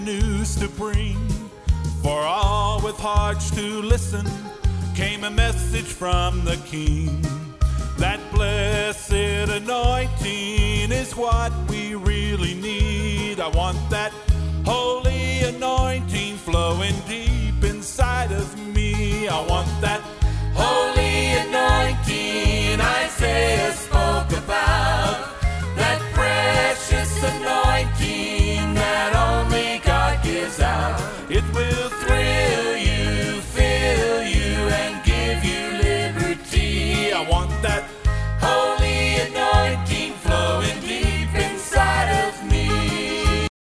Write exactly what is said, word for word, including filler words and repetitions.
news to bring. For all with hearts to listen came a message from the King. That blessed anointing is what we really need. I want that holy anointing flowing deep inside of me. I want that holy anointing Isaiah spoke about, that precious anointing